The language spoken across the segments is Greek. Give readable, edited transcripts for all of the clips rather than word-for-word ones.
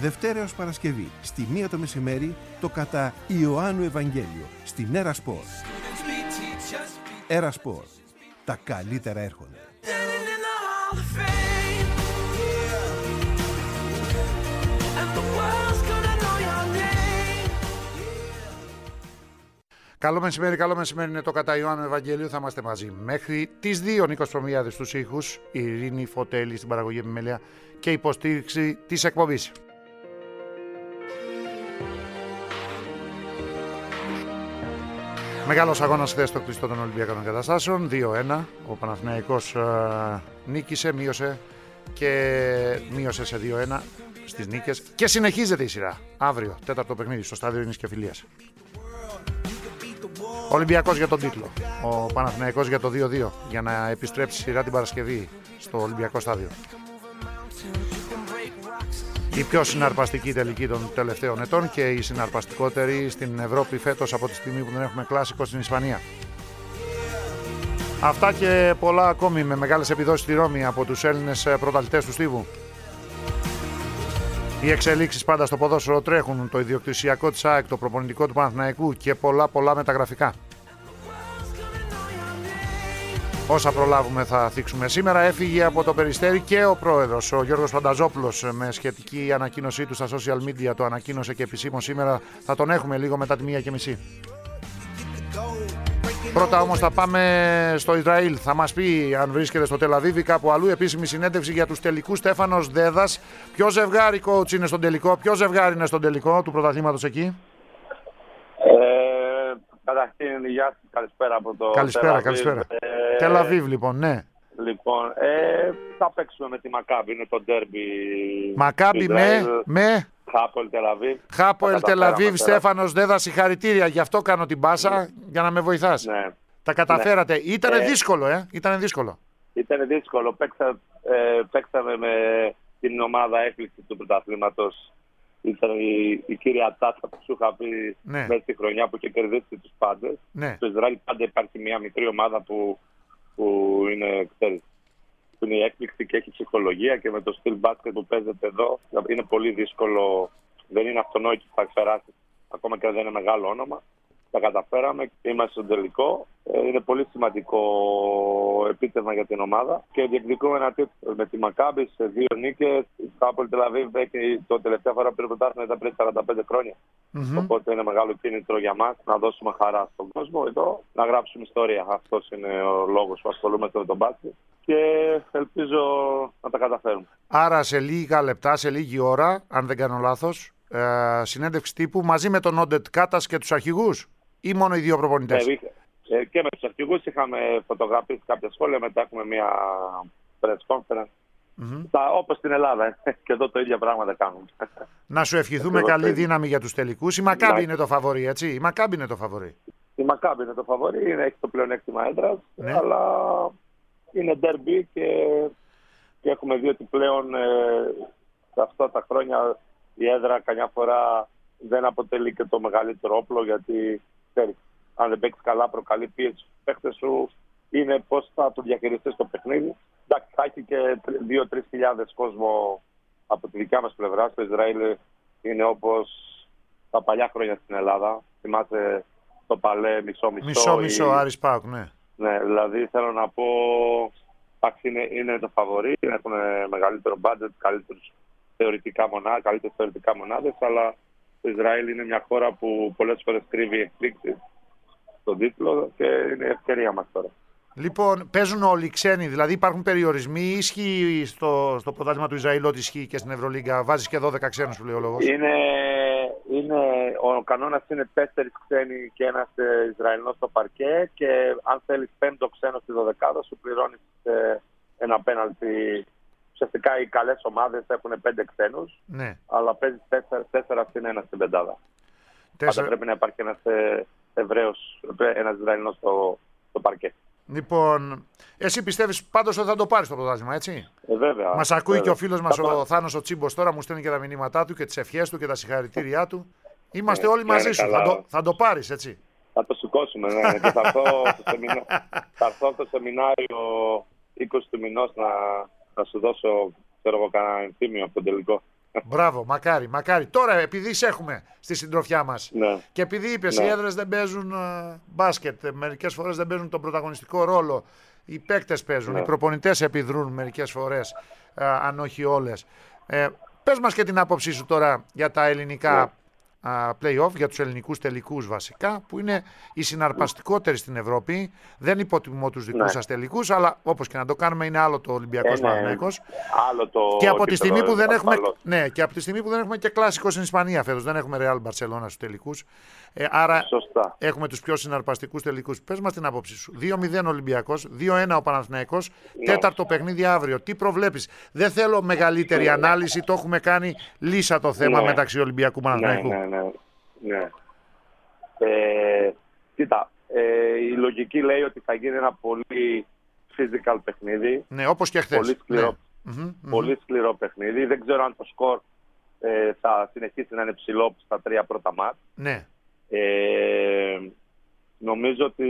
Δευτέρα έως Παρασκευή, στη 1 το μεσημέρι, το κατά Ιωάννου Ευαγγέλιο, στην Έρα Σπορ. Έρα Σπορ. Τα καλύτερα έρχονται. Καλό μεσημέρι είναι το κατά Ιωάννου Ευαγγελίου. Θα είμαστε μαζί μέχρι τις 2. Νίκος Προμιάδης στους ήχους, η Ειρήνη Φωτέλη στην παραγωγή επιμέλεια και υποστήριξη της εκπομπής. Μεγάλος αγώνας χθες στο κλειστό των Ολυμπιακών Καταστάσεων. 2-1. Ο Παναθηναϊκός νίκησε, μείωσε σε 2-1 στις νίκες και συνεχίζεται η σειρά. Αύριο, τέταρτο παιχνίδι στο στάδιο Ειρήνης και Φιλίας. Ολυμπιακός για τον τίτλο. Ο Παναθηναϊκός για το 2-2 για να επιστρέψει η σειρά την Παρασκευή στο Ολυμπιακό στάδιο. Η πιο συναρπαστική τελική των τελευταίων ετών και η συναρπαστικότερη στην Ευρώπη φέτος από τη στιγμή που δεν έχουμε κλάσικο στην Ισπανία. Αυτά και πολλά ακόμη με μεγάλες επιδόσεις στη Ρώμη από τους Έλληνες πρωταθλητές του στίβου. Οι εξελίξεις πάντα στο ποδόσφαιρο τρέχουν, το ιδιοκτησιακό της ΑΕΚ, το προπονητικό του Παναθηναϊκού και πολλά μεταγραφικά. Όσα προλάβουμε θα θίξουμε σήμερα. Έφυγε από το Περιστέρι και ο πρόεδρος, ο Γιώργος Φανταζόπουλος, με σχετική ανακοίνωσή του στα social media. Το ανακοίνωσε και επισήμως σήμερα. Θα τον έχουμε λίγο μετά τη 1:30. Πρώτα όμως θα πάμε στο Ισραήλ. Θα μας πει αν βρίσκεται στο Τελαβίβ ή κάπου αλλού. Επίσημη συνέντευξη για τους τελικούς. Στέφανος Δέδας. Ποιο ζευγάρι coach είναι στον τελικό, ποιο ζευγάρι είναι στον τελικό του πρωταθλήματος εκεί? Καταρχήν, γεια σας, καλησπέρα από το Καλησπέρα. Τελαβίβ λοιπόν, ναι. Λοιπόν, θα παίξουμε με τη Μακάμπι, είναι το ντέρμπι. Μακάμπι με Χάπολ Τελαβίβ. Χάπολ Τελαβίβ, Στέφανος Δέδας, συγχαρητήρια. Γι' αυτό κάνω την πάσα, για να με βοηθάς. Ναι. Τα καταφέρατε. Ναι. Ήτανε δύσκολο, Ήτανε δύσκολο. Ήτανε δύσκολο. Παίξαμε με την ομάδα έκπληξη του πρωταθλήματος. Ήταν η κύρια Τάτα που σου είχα πει μέσα στη χρονιά που είχε κερδίσει τους πάντες. Ναι. Στο Ισραήλ πάντα υπάρχει μια μικρή ομάδα που είναι, ξέρεις, που είναι η έκπληξη και έχει ψυχολογία, και με το στυλ μπάσκετ που παίζεται εδώ είναι πολύ δύσκολο. Δεν είναι αυτονόητο που θα περάσει, ακόμα και αν δεν είναι μεγάλο όνομα. Τα καταφέραμε και είμαστε στο τελικό. Είναι πολύ σημαντικό επίτευγμα για την ομάδα και διεκδικούμε ένα τίτλο με τη Μακάμπι σε 2 νίκες. Η Χάπολ Τελαβίβ έχει το τελευταία φορά που πήρε πρωτάθλημα ήταν πριν 45 χρόνια. Οπότε είναι μεγάλο κίνητρο για μας να δώσουμε χαρά στον κόσμο εδώ, να γράψουμε ιστορία. Αυτός είναι ο λόγος που ασχολούμαστε με τον μπάσκετ και ελπίζω να τα καταφέρουμε. Άρα σε λίγα λεπτά, σε λίγη ώρα, αν δεν κάνω λάθος, συνέντευξη τύπου μαζί με τον Όντετ Κάτας και τους αρχηγούς, ή μόνο οι δύο προπονητές? Και με τους αρχηγούς είχαμε φωτογραφίσει κάποια σχόλια, μετά έχουμε μια press conference. Όπως στην Ελλάδα, και εδώ το ίδιο πράγματα κάνουμε. Να σου ευχηθούμε καλή δύναμη για τους τελικούς. Η Μακάμπι είναι το φαβορί, έτσι? Η Μακάμπι είναι το φαβορί. Η Μακάμπι είναι το φαβορί, έχει το πλεονέκτημα έδρας, αλλά είναι derby και έχουμε δει ότι πλέον σε αυτά τα χρόνια η έδρα καμιά φορά δεν αποτελεί και το μεγαλύτερο όπλο, γιατί ξέρεις, αν δεν παίξεις καλά προκαλεί πίεση στους παίκτες σου, είναι πώς θα το διαχειριστείς το παιχνίδι. Εντάξει, θα έχει και 2-3 χιλιάδες κόσμο από τη δικιά μας πλευρά. Στο Ισραήλ είναι όπως τα παλιά χρόνια στην Ελλάδα. Θυμάσαι το παλέ μισό-μισό. Άρης ΠΑΟΚ, ναι. Ναι, δηλαδή θέλω να πω, είναι το φαβορί, έχουν μεγαλύτερο budget, καλύτερες θεωρητικά μονάδες, αλλά το Ισραήλ είναι μια χώρα που πολλές φορές κρύβει εκπλήξεις στον τίτλο και είναι η ευκαιρία μας τώρα. Λοιπόν, παίζουν όλοι οι ξένοι, δηλαδή υπάρχουν περιορισμοί, ισχύει στο πρωτάθλημα του Ισραήλ ό,τι ισχύει και στην Ευρωλίγκα? Βάζεις και 12 ξένους που λέει ο λόγος. Ο κανόνας είναι 4 ξένοι και ένας Ισραηλινός στο παρκέ, και αν θέλεις 5ο ξένο στη 12η σου πληρώνεις ένα πέναλτι. Ουσιαστικά οι καλές ομάδες έχουν 5 ξένους, αλλά παίζεις 4-1 στην πεντάδα. Πάντα πρέπει να υπάρχει ένας ένας Ισραηλινός στο παρκέ. Λοιπόν, εσύ πιστεύεις πάντως ότι θα το πάρεις το πρωτάθλημα, έτσι? Βέβαια. Μας ακούει και ο φίλος μας ο Θάνος ο Τσίμπος τώρα, μου στέλνει και τα μηνύματά του και τις ευχές του και τα συγχαρητήριά του. Είμαστε όλοι μαζί σου. Θα το πάρεις, έτσι? Θα το σηκώσουμε, ναι. Και θα έρθω στο σεμινάριο 20 του μηνός να σου δώσω, ξέρω εγώ, κανένα ενθύμιο από τον τελικό. Μπράβο, μακάρι. Τώρα, επειδή σε έχουμε στη συντροφιά μας και επειδή είπες οι έδρες δεν παίζουν μπάσκετ, μερικές φορές δεν παίζουν τον πρωταγωνιστικό ρόλο, οι παίκτες παίζουν, οι προπονητές επιδρούν μερικές φορές, αν όχι όλες. Πες μας και την άποψή σου τώρα για τα ελληνικά play-off, για τους ελληνικούς τελικούς βασικά, που είναι οι συναρπαστικότεροι στην Ευρώπη. Δεν υποτιμώ τους δικούς σας τελικούς, αλλά όπως και να το κάνουμε είναι άλλο το Ολυμπιακός Παναθηναϊκός. Και από τη στιγμή που δεν έχουμε, και από τη στιγμή που δεν έχουμε και κλασικό στην Ισπανία φέτος, δεν έχουμε Real Barcelona στους τελικούς. Άρα έχουμε τους πιο συναρπαστικούς τελικούς. Πες μας την άποψή σου. 2-0 Ολυμπιακός, 2-1 ο Παναθηναϊκός, τέταρτο παιχνίδι αύριο. Τι προβλέπεις? Δεν θέλω μεγαλύτερη ανάλυση, το έχουμε κάνει λύσα το θέμα μεταξύ Ολυμπιακού και Παναθηναϊκού. Ναι. Κοίτα, η λογική λέει ότι θα γίνει ένα πολύ physical παιχνίδι. Ναι, όπως και χθες. Πολύ σκληρό, πολύ σκληρό παιχνίδι. Δεν ξέρω αν το σκορ θα συνεχίσει να είναι ψηλό στα 3 πρώτα μάτς. Ναι. Νομίζω ότι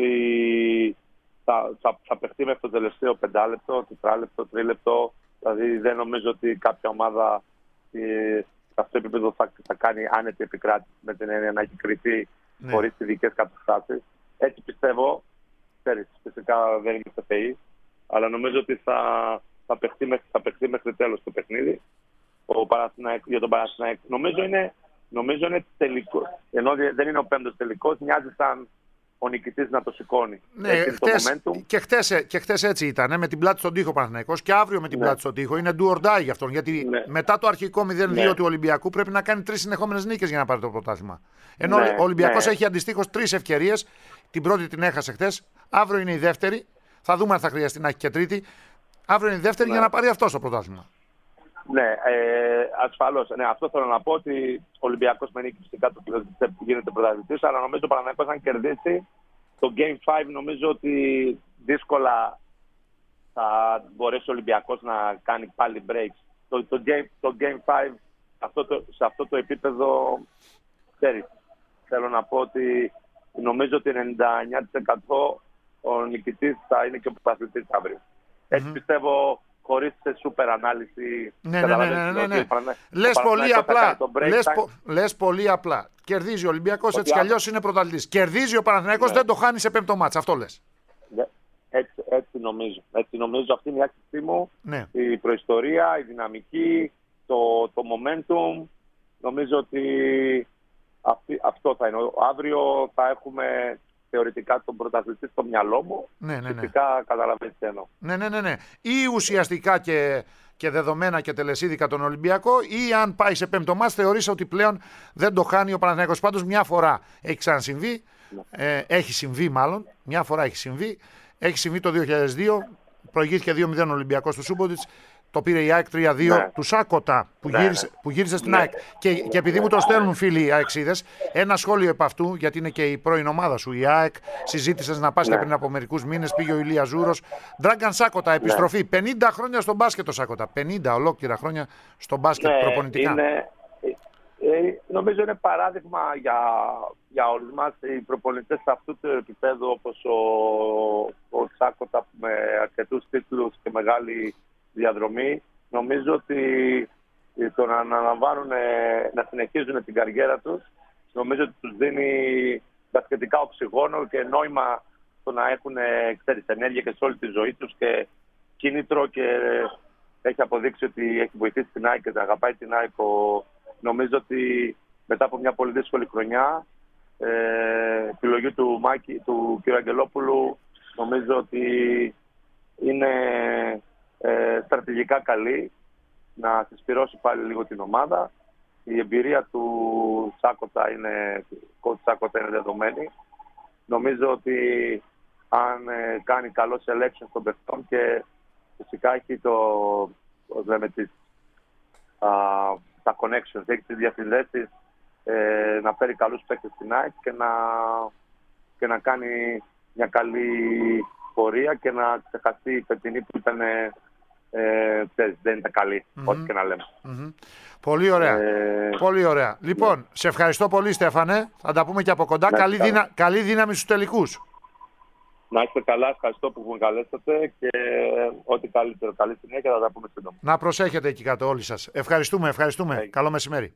θα παιχτεί μέχρι το τελευταίο 5 λεπτό, 4 λεπτό, 3 λεπτό. Δηλαδή δεν νομίζω ότι κάποια ομάδα σε αυτό το επίπεδο θα κάνει άνετη επικράτηση, με την έννοια να έχει κρυφτεί χωρίς ειδικές καταστάσεις. Έτσι πιστεύω. Ξέρεις, φυσικά δεν είμαστε θεοί, αλλά νομίζω ότι θα παιχτεί μέχρι τέλος το παιχνίδι. Για τον Παναθηναϊκό νομίζω είναι τελικό. Ενώ δεν είναι ο 5ος τελικός, μοιάζει σαν ο νικητής να το σηκώνει. Ναι, και χτες έτσι ήταν, με την πλάτη στον τοίχο Παναθηναϊκός, και αύριο με την πλάτη στον τοίχο. Είναι do or die για αυτόν. Γιατί μετά το αρχικό 0-2 του Ολυμπιακού πρέπει να κάνει 3 συνεχόμενες νίκες για να πάρει το πρωτάθλημα. Ενώ ο Ολυμπιακός έχει αντιστοίχως 3 ευκαιρίες. Την πρώτη την έχασε χτες. Αύριο είναι η δεύτερη. Θα δούμε αν θα χρειαστεί να έχει και τρίτη. Αύριο είναι η δεύτερη για να πάρει αυτό το πρωτάθλημα. Ναι, ασφαλώς. Ναι, αυτό θέλω να πω, ότι ο Ολυμπιακός με νίκη φυσικά γίνεται πρωταθλητής, αλλά νομίζω ο Παναθηναϊκός αν κερδίσει το Game 5, νομίζω ότι δύσκολα θα μπορέσει ο Ολυμπιακός να κάνει πάλι breaks. Το Game 5 σε αυτό το επίπεδο, ξέρεις, θέλω να πω ότι νομίζω ότι 99% ο νικητής θα είναι και ο πρωταθλητής αύριο. Έτσι πιστεύω, χωρίς σούπερ ανάλυση. Ναι. Λες πολύ απλά. Κερδίζει ο Ολυμπιακός, έτσι κι αλλιώς είναι πρωταθλητής. Κερδίζει ο Παναθηναϊκός, δεν το χάνει σε 5ο μάτς. Αυτό λες. Έτσι νομίζω. Αυτή είναι η άποψή μου. Η προϊστορία, η δυναμική, το momentum. Νομίζω ότι αυτό θα είναι. Αύριο θα έχουμε θεωρητικά τον πρωταθλητή στο μυαλό μου. Φυσικά καταλαβαίνεις τι εννοώ. Ναι. Ή ουσιαστικά και δεδομένα και τελεσίδικα τον Ολυμπιακό, ή αν πάει σε 5ο μάτς θεωρείς ότι πλέον δεν το χάνει ο Παναθηναϊκός. Πάντως μια φορά έχει ξανασυμβεί, έχει συμβεί μάλλον, μια φορά έχει συμβεί. Έχει συμβεί το 2002, προηγήθηκε 2-0 ο Ολυμπιακός του Σούμποτιτς. Το πήρε η ΑΕΚ 3-2 του Σάκοτα που γύρισε στην ΑΕΚ. Και επειδή μου το στέλνουν φίλοι οι αεξίδες, ένα σχόλιο επ' αυτού, γιατί είναι και η πρώην ομάδα σου, η ΑΕΚ, συζήτησες να πας και πριν από μερικούς μήνες, πήγε ο Ηλίας Ζούρος. Ντράγκαν Σάκοτα, επιστροφή. 50 χρόνια στον μπάσκετ ο Σάκοτα. 50 ολόκληρα χρόνια στον μπάσκετ προπονητικά. Νομίζω είναι παράδειγμα για όλους μας. Οι προπονητές αυτού του επίπεδου, όπως ο Σάκοτα, με αρκετούς τίτλους και μεγάλη διαδρομή, νομίζω ότι το να αναλαμβάνουν, να συνεχίζουν την καριέρα τους, νομίζω ότι τους δίνει μπασκετικά οξυγόνο και νόημα το να έχουν ενέργεια και σε όλη τη ζωή τους και κίνητρο, και έχει αποδείξει ότι έχει βοηθήσει την ΑΕΚ και την αγαπάει την ΑΕΚ. Νομίζω ότι μετά από μια πολύ δύσκολη χρονιά, επιλογή του κ. Αγγελόπουλου, νομίζω ότι είναι στρατηγικά καλή, να συσπυρώσει πάλι λίγο την ομάδα. Η εμπειρία του Σάκοτα είναι δεδομένη. Νομίζω ότι αν κάνει καλό selection των παιχτών και φυσικά έχει τα connections, έχει τις διαφυλέσεις, να φέρει καλούς παίκτες στην ΑΕΚ και να κάνει μια καλή πορεία και να ξεχαστεί η φετινή που ήταν δεν ήταν καλή, ό,τι και να λέμε. Πολύ ωραία. Πολύ ωραία. Λοιπόν, σε ευχαριστώ πολύ, Στέφανε. Θα τα πούμε και από κοντά. Καλή δύναμη στους τελικούς. Να είστε καλά, ευχαριστώ που με καλέσατε και ό,τι καλύτερο. Καλή συνέχεια, θα τα πούμε σύντομα. Να προσέχετε εκεί κάτω όλοι σας. Ευχαριστούμε. Καλό μεσημέρι.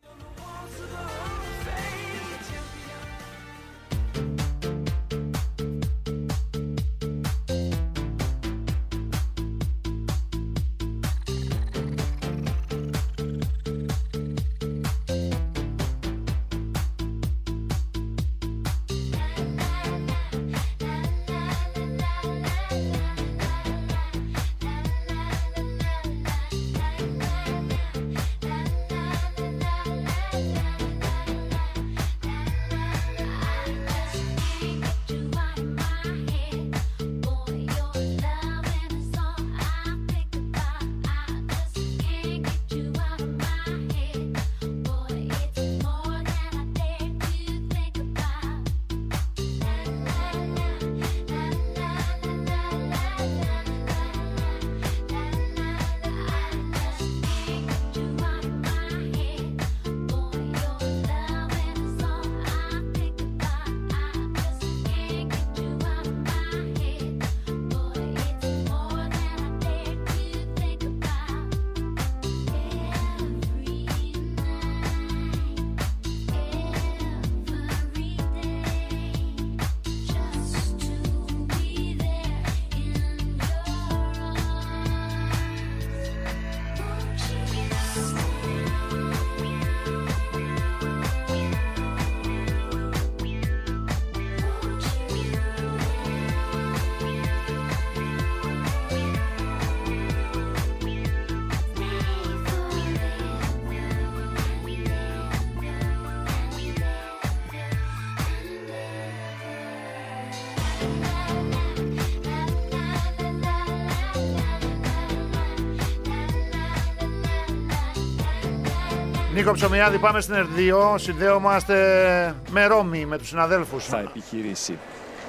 Νίκο Ψωμιάδη, πάμε στην ΕΡΤ2. Συνδέομαστε με Ρώμη, με τους συναδέλφους. Θα επιχειρήσει.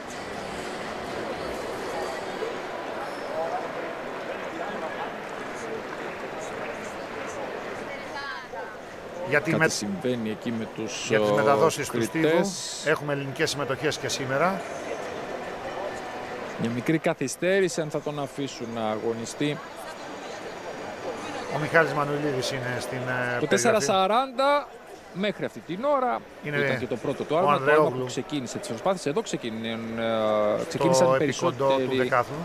Γιατί συμβαίνει εκεί με τους για τις μεταδόσεις του κριτές. Στίβου. Έχουμε ελληνικές συμμετοχές και σήμερα. Μια μικρή καθυστέρηση, αν θα τον αφήσουν να αγωνιστεί. Ο Μιχάλης Μανουηλίδης είναι στην Το 4:40 μέχρι αυτή την ώρα ήταν και το πρώτο του άλμα. Το άλμα που ξεκίνησε τις προσπάθειες. Εδώ ξεκίνησαν το περισσότεροι. του δεκάθλου.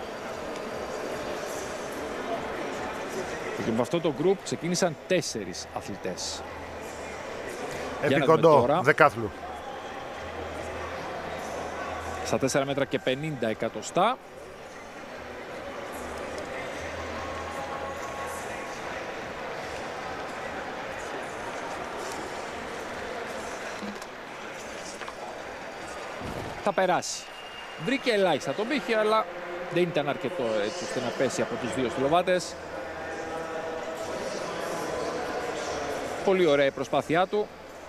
Και με αυτό το γκρουπ ξεκίνησαν 4 αθλητές. Επικοντό δεκάθλου. Στα 4 μέτρα και 50 εκατοστά. Θα περάσει. Βρήκε ελάχιστα τον πύχη, αλλά δεν ήταν αρκετό έτσι ώστε να πέσει από τους δύο στυλοβάτες. Πολύ ωραία η προσπάθειά του.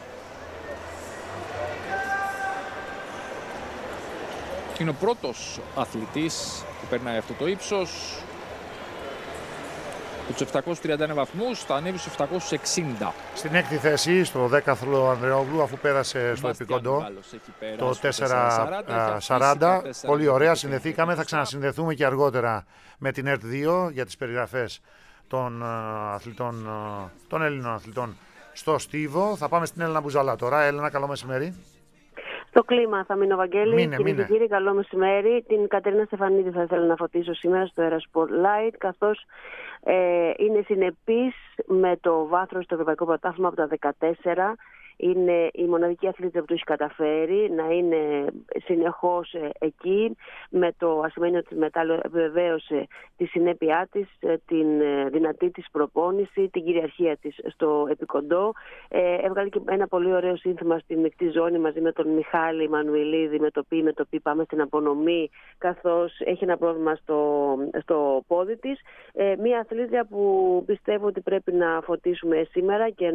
Είναι ο πρώτος αθλητής που περνάει αυτό το ύψος. Από τους 731 βαθμούς θα ανέβει στους 760. Στην έκτη θέση, στο δέκαθλο Ανδρεόγλου, αφού πέρασε στο επικοντό το 4:40. Πολύ ωραία, συνδεθήκαμε. Θα ξανασυνδεθούμε και αργότερα με την ΕΡΤ2 για τις περιγραφές των αθλητών, των Έλληνων αθλητών στο Στίβο. Θα πάμε στην Έλενα Μπουζαλά τώρα. Έλενα, καλό μεσημέρι. Στο κλίμα θα μείνω, Βαγγέλη. Κύριε και κύριοι, καλό μεσημέρι. Την Κατερίνα Στεφανίδη θα ήθελα να φωτίσω σήμερα στο Spotlight, καθώς είναι συνεπής με το βάθρο στο Ευρωπαϊκό Πρωτάθλημα από τα 14. Είναι η μοναδική αθλήτρια που το έχει καταφέρει να είναι συνεχώς εκεί. Με το ασημένιο της μετάλλιο επιβεβαίωσε τη συνέπειά της, την δυνατή της προπόνηση, την κυριαρχία της στο επικοντό. Έβγαλε και ένα πολύ ωραίο σύνθημα στη μεικτή ζώνη μαζί με τον Μιχάλη Μανουηλίδη, με το πει πάμε στην απονομή, καθώς έχει ένα πρόβλημα στο πόδι της. Μία αθλήτρια που πιστεύω ότι πρέπει να φωτίσουμε σήμερα και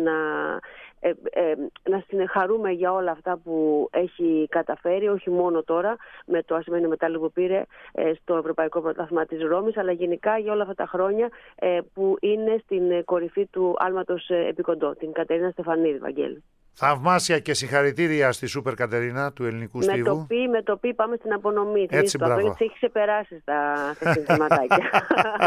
να συνεχαρούμε για όλα αυτά που έχει καταφέρει, όχι μόνο τώρα με το ασημένιο μετάλλιο που πήρε στο Ευρωπαϊκό Πρωτάθλημα της Ρώμης, αλλά γενικά για όλα αυτά τα χρόνια που είναι στην κορυφή του άλματος επικοντό, την Κατερίνα Στεφανίδη, Βαγγέλη. Θαυμάσια και συγχαρητήρια στη Σούπερ Κατερίνα του ελληνικού στίβου. Με το πι πάμε στην απονομή. Έτσι, μπράβο. Γιατί έχει ξεπεράσει τα συνθηματάκια.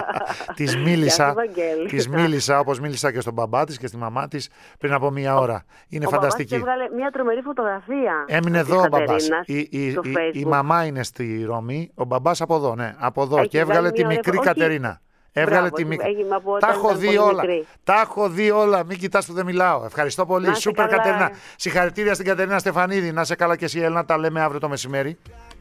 Της μίλησα όπως μίλησα και στον μπαμπά της και στη μαμά της πριν από μία ώρα. Είναι φανταστική. Έβγαλε μια τρομερή φωτογραφία. Έμεινε εδώ ο μπαμπάς. Η μαμά είναι στη Ρώμη, ο μπαμπάς από εδώ, ναι. Από εδώ και έβγαλε τη μικρή Κατερίνα. Έβγαλε τη μικρή. Τα έχω δει όλα. Τα έχω δει όλα. Μην κοιτάς που δεν μιλάω. Ευχαριστώ πολύ. Σούπερ Κατερίνα. Συγχαρητήρια στην Κατερίνα Στεφανίδη. Να σε καλά και εσύ, Έλληνα. Τα λέμε αύριο το μεσημέρι.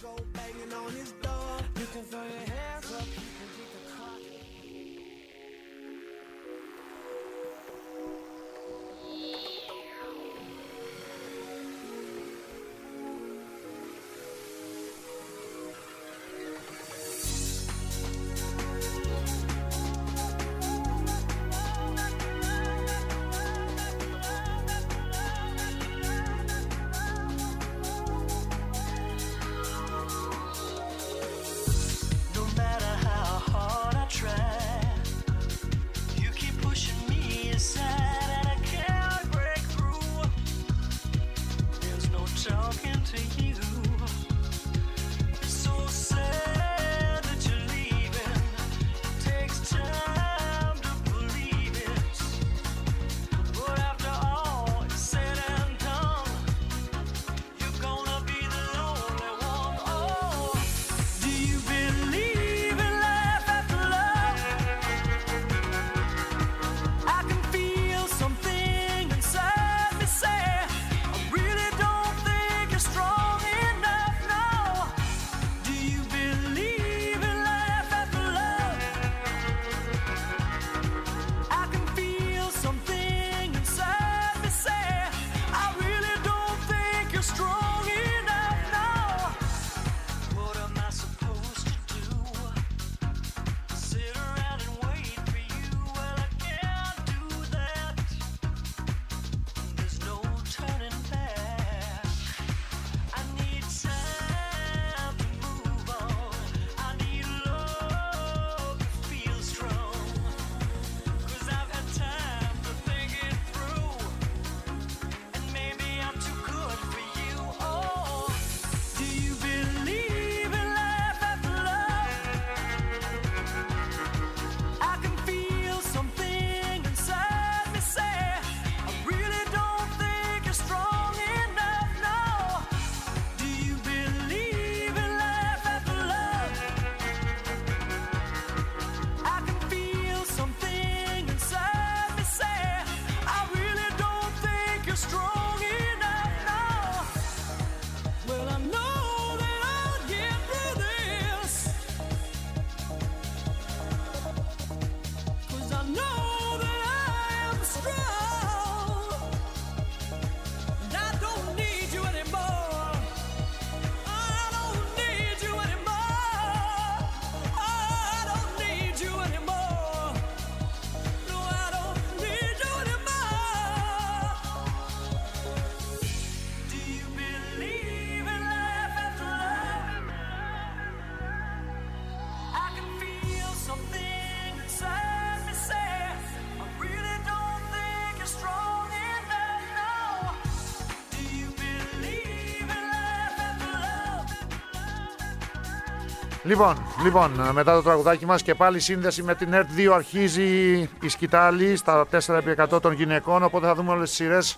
Λοιπόν, μετά το τραγουδάκι μας και πάλι σύνδεση με την ΕΡΤ 2 αρχίζει η σκητάλη στα 4x100 των γυναικών, οπότε θα δούμε όλες τις σειρές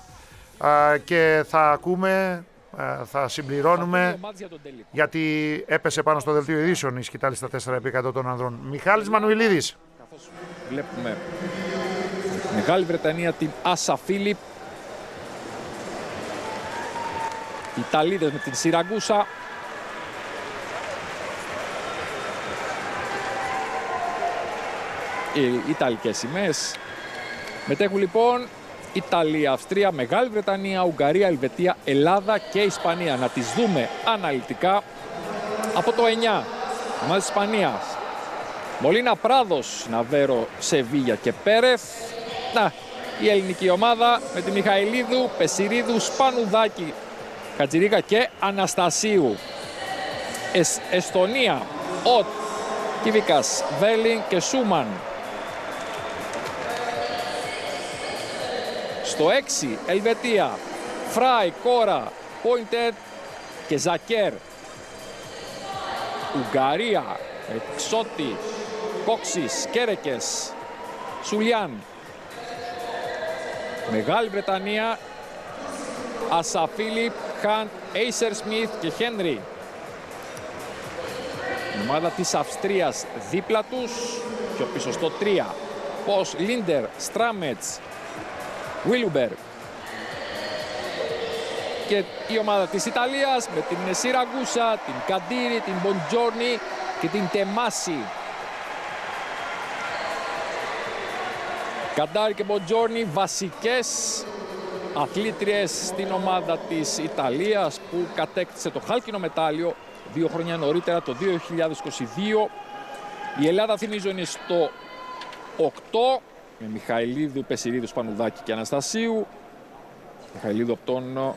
και θα ακούμε, θα συμπληρώνουμε, γιατί έπεσε πάνω στο δελτίο ειδήσεων η σκητάλη στα 4x100 των ανδρών. Μιχάλης Μανουηλίδης. Καθώς βλέπουμε Μεγάλη Βρετανία την Άσα Φίλιπ, οι Ιταλίδες με την Σιραγκούσα. Οι Ιταλικές σημαίες. Μετέχουν λοιπόν Ιταλία, Αυστρία, Μεγάλη Βρετανία, Ουγγαρία, Ελβετία, Ελλάδα και Ισπανία. Να τις δούμε αναλυτικά από το 9. Ομάδα της Ισπανίας. Μολίνα Πράδος, Ναβέρο, Σεβίγια και Πέρεθ. Να, η ελληνική ομάδα με τη Μιχαηλίδου, Πεσιρίδου, Σπανουδάκη, Χατζηρίκα και Αναστασίου. Εστονία, Οτ, Κίβικας, Βέλιν και Σούμαν. Στο 6, Ελβετία, Φράι, Κόρα, Πόιντερ και Ζακέρ. Ουγγαρία, Εξώτη, Κόξης, Κέρεκες, Σουλιάν. Μεγάλη Βρετανία, Ασαφίλιπ, Χαντ, Έισερ Σμιθ και Χένρι. Η ομάδα της Αυστρίας δίπλα τους, πιο πίσω στο 3. Πως, Λίντερ, Στράμετς, Βίλουμπερ. Και η ομάδα της Ιταλίας με την Σιραγκούσα, την Καντήρη, την Μποντζόρνι και την Τεμάση. Καντάρη και Μποντζόρνι, βασικές αθλήτριες στην ομάδα της Ιταλίας που κατέκτησε το χάλκινο μετάλλιο 2 χρόνια νωρίτερα, το 2022. Η Ελλάδα, θυμίζω, είναι στο 8 με Μιχαηλίδου, Πεσηρίδου, Σπανουδάκη και Αναστασίου. Μιχαηλίδου από τον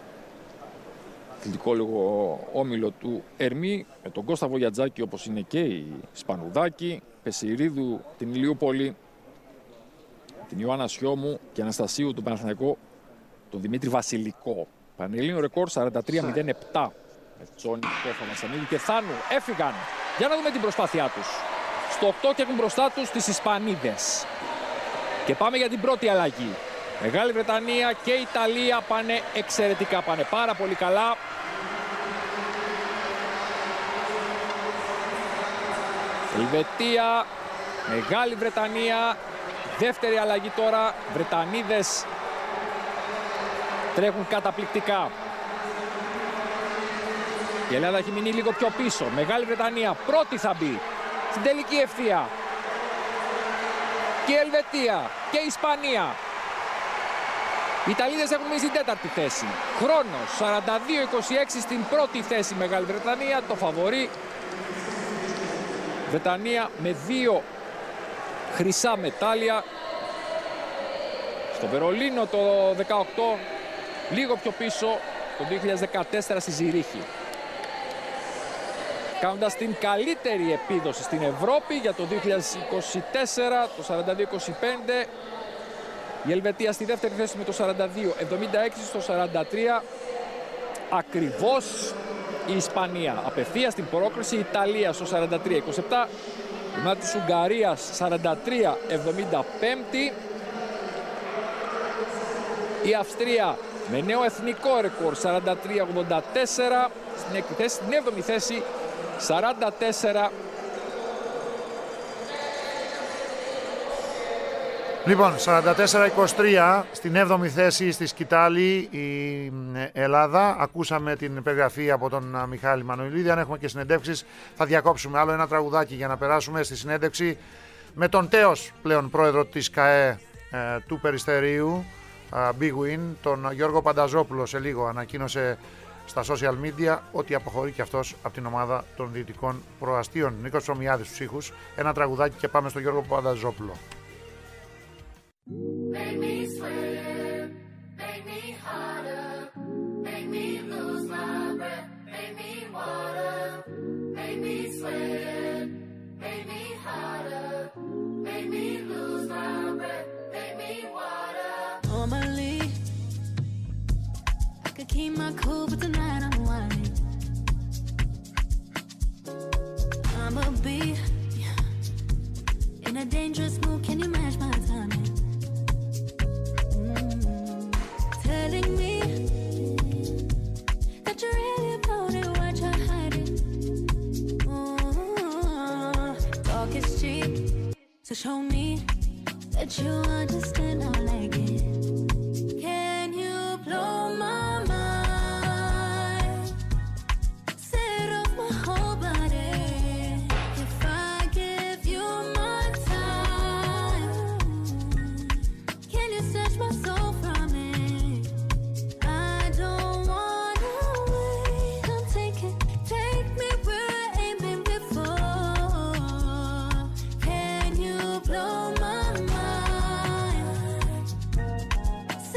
αθλητικόλογο όμιλο του Ερμή, με τον Κώστα Βογιατζάκη, όπως είναι και η Σπανουδάκη. Πεσηρίδου την Ηλιούπολη, την Ιωάννα Σιώμου και Αναστασίου τον Παναθηναϊκό, τον Δημήτρη Βασιλικό. Πανελλήνιο ρεκόρ 43-07. Με Τσόνι, Κόφα, Μασανίδη και Θάνου έφυγαν. Για να δούμε την προσπάθειά τους. Στο 8 και έχουν μπροστά τους τις Ισπανίδες. Και πάμε για την πρώτη αλλαγή. Μεγάλη Βρετανία και Ιταλία πάνε εξαιρετικά, πάνε πάρα πολύ καλά. Ελβετία, Μεγάλη Βρετανία, δεύτερη αλλαγή τώρα. Βρετανίδες τρέχουν καταπληκτικά. Η Ελλάδα έχει μείνει λίγο πιο πίσω. Μεγάλη Βρετανία πρώτη θα μπει στην τελική ευθεία. Και η Ελβετία και η Ισπανία. Οι Ιταλίδες έχουν μείνει στην τέταρτη θέση. Χρόνος 42-26 στην πρώτη θέση Μεγάλη Βρετανία. Το φαβορί. Βρετανία με 2 χρυσά μετάλλια. Στο Βερολίνο το 18, λίγο πιο πίσω το 2014 στη Ζηρίχη. Κάνοντας την καλύτερη επίδοση στην Ευρώπη για το 2024, το 42-25. Η Ελβετία στη δεύτερη θέση με το 42-76, στο 43 ακριβώς η Ισπανία. Απευθείας στην πρόκριση η Ιταλία στο 43-27. Η ομάδα της Ουγγαρίας 43-75. Η Αυστρία με νέο εθνικό ρεκόρ 43-84. Στην έκτη θέση, στην 7η θέση 44. Λοιπόν, 44-23 στην 7η θέση στη σκητάλη η Ελλάδα. Ακούσαμε την περιγραφή από τον Μιχάλη Μανουηλίδη. Αν έχουμε και συνεντεύξεις θα διακόψουμε άλλο ένα τραγουδάκι για να περάσουμε στη συνέντευξη με τον τέος πλέον πρόεδρο της ΚΑΕ του Περιστερίου, Big Win, τον Γιώργο Πανταζόπουλο. Σε λίγο ανακοίνωσε στα social media ότι αποχωρεί και αυτός από την ομάδα των Δυτικών Προαστίων. Νίκος Ψωμιάδης στους ήχους. Ένα τραγουδάκι και πάμε στον Γιώργο Πανταζόπουλο. Make me sweat, make me harder, make me lose my breath, make me water, make me sweat, make me harder, make me lose my breath, make me water. Normally, I could keep my cool, but tonight I'm whining. I'ma be in a dangerous mood, can you match my timing? Telling me that you're really about it, what you're hiding. Talk is cheap, so show me that you understand how I like it. Can you blow my mind? Set off my whole body. If I give you my time, can you search my soul from it? I don't wanna wait. I'm taking, take me where I ain't been before. Can you blow my mind?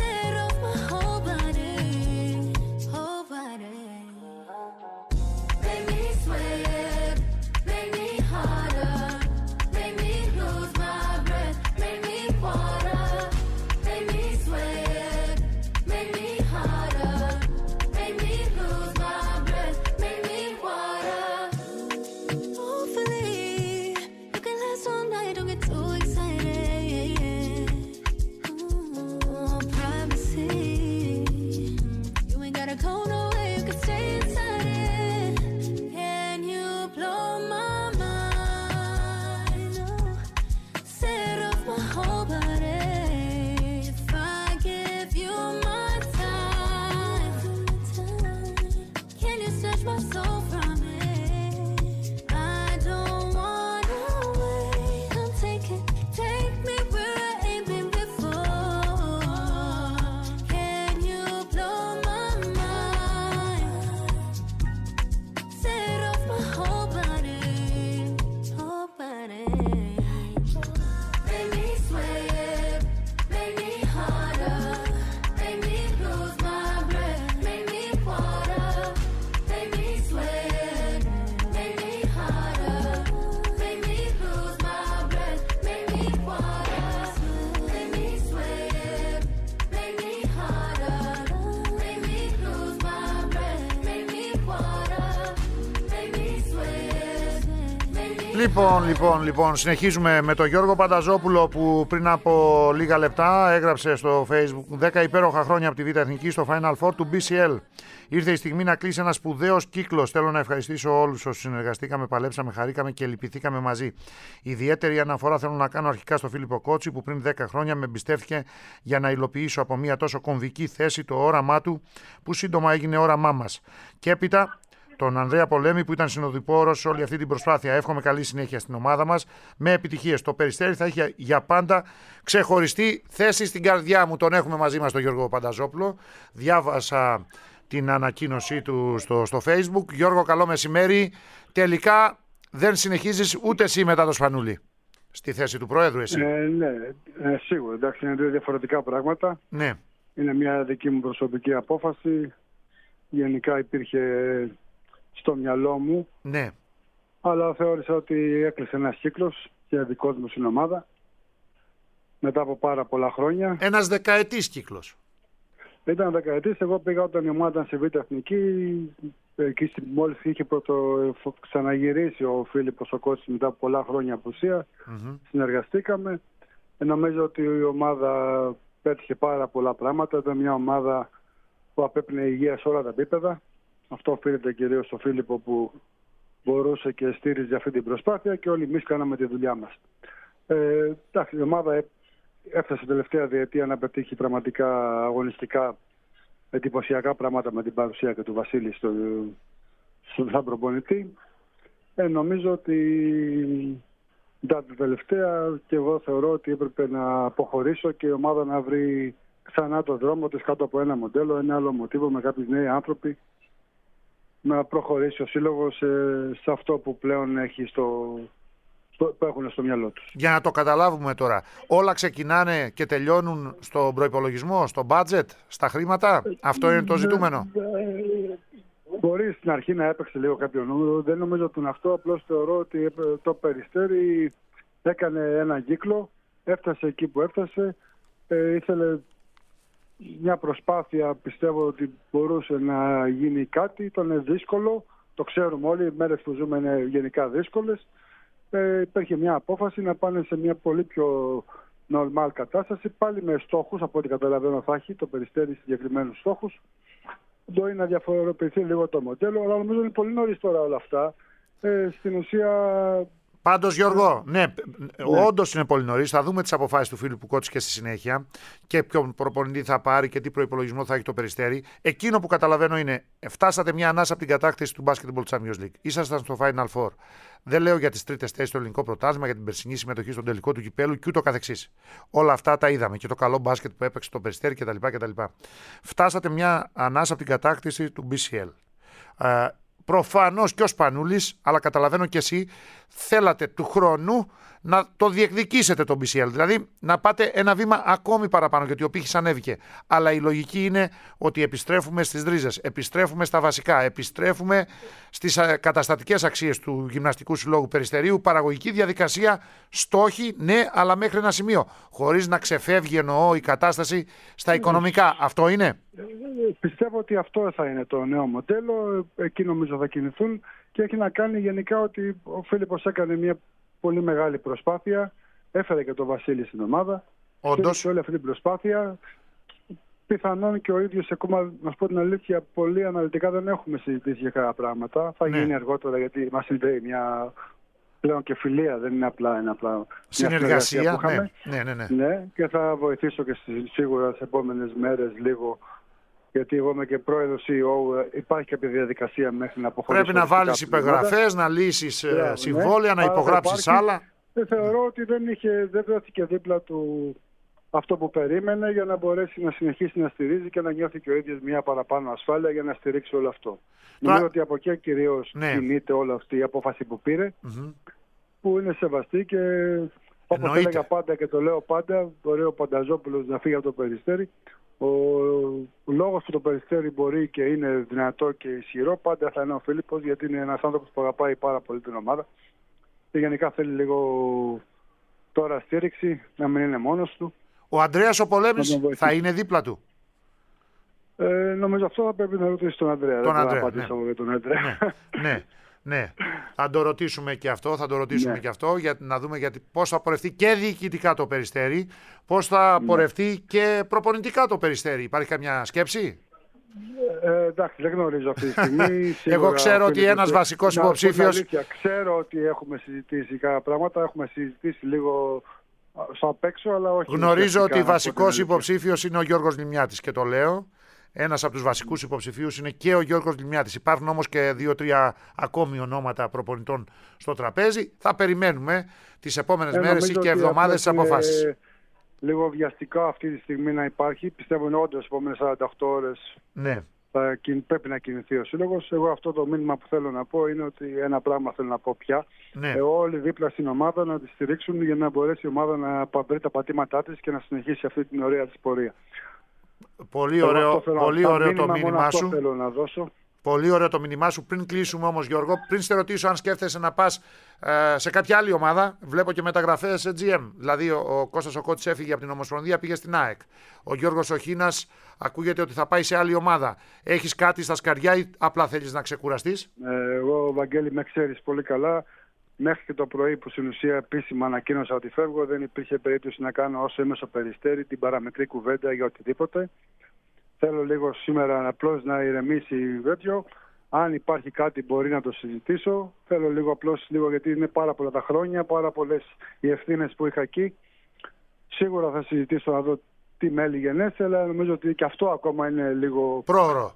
Λοιπόν, συνεχίζουμε με τον Γιώργο Πανταζόπουλο που πριν από λίγα λεπτά έγραψε στο Facebook 10 υπέροχα χρόνια από τη Β' Εθνική στο Final Four του BCL. Ήρθε η στιγμή να κλείσει ένα σπουδαίος κύκλος. Θέλω να ευχαριστήσω όλους όσους συνεργαστήκαμε, παλέψαμε, χαρήκαμε και λυπηθήκαμε μαζί. Ιδιαίτερη αναφορά θέλω να κάνω αρχικά στο Φίλιππο Κότσι που πριν 10 χρόνια με εμπιστεύτηκε για να υλοποιήσω από μια τόσο κομβική θέση το όραμά του που σύντομα έγινε όραμά μας. Και έπειτα τον Ανδρέα Πολέμη που ήταν συνοδοιπόρος σε όλη αυτή την προσπάθεια. Εύχομαι καλή συνέχεια στην ομάδα μας με επιτυχίες. Το Περιστέρι θα έχει για πάντα ξεχωριστή θέση στην καρδιά μου. Τον έχουμε μαζί μας τον Γιώργο Πανταζόπουλο. Διάβασα την ανακοίνωσή του στο Facebook. Γιώργο, καλό μεσημέρι. Τελικά δεν συνεχίζεις ούτε εσύ μετά το Σπανούλι στη θέση του Προέδρου, εσύ. Ναι, σίγουρα. Εντάξει, είναι δύο διαφορετικά πράγματα. Ναι. Είναι μια δική μου προσωπική απόφαση. Γενικά υπήρχε στο μυαλό μου. Ναι. Αλλά θεώρησα ότι έκλεισε ένας κύκλος και δικός μου στην ομάδα. Μετά από πάρα πολλά χρόνια. Ένας δεκαετής κύκλος. Ήταν δεκαετής. Εγώ πήγα όταν η ομάδα ήταν σε Β' Εθνική. Εκεί μόλις είχε ξαναγυρίσει ο Φίλιππος ο Κώστης μετά από πολλά χρόνια απουσία. Συνεργαστήκαμε. Νομίζω ότι η ομάδα πέτυχε πάρα πολλά πράγματα. Ήταν μια ομάδα που απέπνεε υγεία σε όλα τα επίπεδα. Αυτό οφείλεται κυρίως στο Φίλιππο που μπορούσε και στήριζε αυτή την προσπάθεια και όλοι εμείς κάναμε τη δουλειά μας. Εντάξει, η ομάδα έφτασε τελευταία διετία να πετύχει πραγματικά αγωνιστικά εντυπωσιακά πράγματα με την παρουσία και του Βασίλη σαν προπονητή. Νομίζω ότι τα τελευταία και εγώ θεωρώ ότι έπρεπε να αποχωρήσω και η ομάδα να βρει ξανά το δρόμο της κάτω από ένα μοντέλο, ένα άλλο μοτίβο με κάποιοι νέοι άνθρωποι, να προχωρήσει ο σύλλογος σε αυτό που πλέον έχει που έχουν στο μυαλό τους. Για να το καταλάβουμε τώρα, όλα ξεκινάνε και τελειώνουν στον προϋπολογισμό, στο budget, στα χρήματα. Αυτό είναι το ζητούμενο. Μπορεί στην αρχή να έπαιξε λίγο κάποιο νούμερο. Δεν νομίζω ότι είναι αυτό. Απλώς θεωρώ ότι το Περιστέρι έκανε έναν κύκλο, έφτασε εκεί που έφτασε. Ήθελε μια προσπάθεια, πιστεύω ότι μπορούσε να γίνει κάτι. Ήταν δύσκολο, το ξέρουμε όλοι, οι μέρες που ζούμε είναι γενικά δύσκολες. Υπήρχε μια απόφαση να πάνε σε μια πολύ πιο normal κατάσταση, πάλι με στόχους, από ό,τι καταλαβαίνω θα έχει το Περιστέρι συγκεκριμένους στόχους. Μπορεί να διαφοροποιηθεί λίγο το μοντέλο, αλλά νομίζω είναι πολύ νωρίς τώρα όλα αυτά. Στην ουσία... Πάντως, Γιώργο, ναι, όντως είναι πολύ νωρίς. Θα δούμε τις αποφάσεις του Φίλιππου Κότση και στη συνέχεια και ποιον προπονητή θα πάρει και τι προϋπολογισμό θα έχει το Περιστέρι. Εκείνο που καταλαβαίνω είναι, φτάσατε μια ανάσα από την κατάκτηση του Basketball Champions League. Ήσασταν στο Final Four. Δεν λέω για τις τρίτες θέσεις στο ελληνικό πρωτάθλημα, για την περσινή συμμετοχή στον τελικό του κυπέλου και ούτω καθεξής. Όλα αυτά τα είδαμε και το καλό μπάσκετ που έπαιξε το Περιστέρι κτλ. Φτάσατε μια ανάσα από την κατάκτηση του BCL. Προφανώς και ο Σπανούλης, αλλά καταλαβαίνω και εσύ, θέλατε του χρόνου να το διεκδικήσετε το BCL. Δηλαδή να πάτε ένα βήμα ακόμη παραπάνω, γιατί ο πύχης ανέβηκε. Αλλά η λογική είναι ότι επιστρέφουμε στις ρίζες, επιστρέφουμε στα βασικά, επιστρέφουμε στις καταστατικές αξίες του Γυμναστικού Συλλόγου Περιστερίου. Παραγωγική διαδικασία, στόχοι, ναι, αλλά μέχρι ένα σημείο. Χωρίς να ξεφεύγει, εννοώ, η κατάσταση στα οικονομικά. Αυτό είναι. Πιστεύω ότι αυτό θα είναι το νέο μοντέλο. Εκεί νομίζω θα κινηθούν και έχει να κάνει γενικά ότι ο Φίλιππος έκανε μια πολύ μεγάλη προσπάθεια. Έφερε και τον Βασίλη στην ομάδα. Όντως. Σε όλη αυτή την προσπάθεια. Πιθανόν και ο ίδιος, ακόμα να σου πω την αλήθεια, πολύ αναλυτικά δεν έχουμε συζητήσει για κάποια πράγματα. Θα γίνει αργότερα, γιατί μας συνδέει μια πλέον και φιλία, δεν είναι απλά ένα συνεργασία που είχαμε. Ναι, και θα βοηθήσω και σίγουρα στις επόμενες μέρες λίγο. Γιατί εγώ είμαι και πρόεδρος CEO, υπάρχει κάποια διαδικασία μέχρι να αποχωρήσω. Πρέπει να βάλεις υπογραφές, να λύσεις συμβόλαια, να υπογράψεις άλλα. Θεωρώ ότι δεν βρέθηκε δίπλα του αυτό που περίμενε για να μπορέσει να συνεχίσει να στηρίζει και να νιώθει και ο ίδιος μια παραπάνω ασφάλεια για να στηρίξει όλο αυτό. Νομίζω ότι από εκεί κυρίως κινείται όλη αυτή η απόφαση που πήρε, που είναι σεβαστή και όπως έλεγα πάντα και το λέω πάντα, μπορεί ο Πανταζόπουλος να φύγει από το Περιστέρι. Ο λόγος που το Περιστέρι μπορεί και είναι δυνατό και ισχυρό πάντα θα είναι ο Φίλιππος, γιατί είναι ένας άνθρωπος που αγαπάει πάρα πολύ την ομάδα και γενικά θέλει λίγο τώρα στήριξη, να μην είναι μόνος του. Ο Ανδρέας ο Πολέμης θα είναι δίπλα του. Νομίζω αυτό θα πρέπει να ρωτήσει τον Ανδρέα. Δεν θα απαντήσω για τον Ανδρέα. Ναι. Ναι, θα το ρωτήσουμε και αυτό, και αυτό, για να δούμε πώς θα πορευτεί και διοικητικά το Περιστέρι, πώς θα πορευτεί και προπονητικά το Περιστέρι. Υπάρχει καμιά σκέψη? Εντάξει, δεν γνωρίζω αυτή τη στιγμή. Εγώ ξέρω ότι ένας βασικός υποψήφιος... Ξέρω ότι έχουμε συζητήσει κάποια πράγματα, έχουμε συζητήσει λίγο απ' έξω, αλλά όχι... Γνωρίζω ότι βασικός υποψήφιος είναι ο Γιώργος Λιμιάτης και το λέω. Ένας από τους βασικούς υποψηφίους είναι και ο Γιώργος Λιμιάτης. Υπάρχουν όμως και 2-3 ακόμη ονόματα προπονητών στο τραπέζι. Θα περιμένουμε τις επόμενες μέρες και εβδομάδες τις αποφάσεις. Λίγο βιαστικά αυτή τη στιγμή να υπάρχει. Πιστεύω ότι όντως τις επόμενες 48 ώρες πρέπει να κινηθεί ο Σύλλογος. Εγώ αυτό το μήνυμα που θέλω να πω είναι ότι ένα πράγμα θέλω να πω πια. Όλοι δίπλα στην ομάδα να τη στηρίξουν για να μπορέσει η ομάδα να βρει τα πατήματά της και να συνεχίσει αυτή την ωραία της πορεία. Πολύ ωραίο το μήνυμά σου. Θέλω να δώσω. Πολύ ωραίο το μήνυμά σου. Πριν κλείσουμε όμως, Γιώργο, πριν σε ρωτήσω αν σκέφτεσαι να πας σε κάποια άλλη ομάδα, βλέπω και μεταγραφές σε GM. Δηλαδή, ο Κώστας ο Κώτης έφυγε από την Ομοσπονδία, πήγε στην ΑΕΚ. Ο Γιώργος ο Χίνας ακούγεται ότι θα πάει σε άλλη ομάδα. Έχεις κάτι στα σκαριά ή απλά θέλεις να ξεκουραστείς? Εγώ, Βαγγέλη, με ξέρεις πολύ καλά. Μέχρι και το πρωί που στην ουσία επίσημα ανακοίνωσα ότι φεύγω, δεν υπήρχε περίπτωση να κάνω όσο είμαι στο Περιστέρι την παραμικρή κουβέντα για οτιδήποτε. Θέλω λίγο σήμερα απλώς να ηρεμήσει τέτοιο. Αν υπάρχει κάτι μπορεί να το συζητήσω. Θέλω απλώς γιατί είναι πάρα πολλά τα χρόνια, πάρα πολλές οι ευθύνες που είχα εκεί. Σίγουρα θα συζητήσω να δω τι μέλη γενέστε, αλλά νομίζω ότι και αυτό ακόμα είναι λίγο πρόωρο.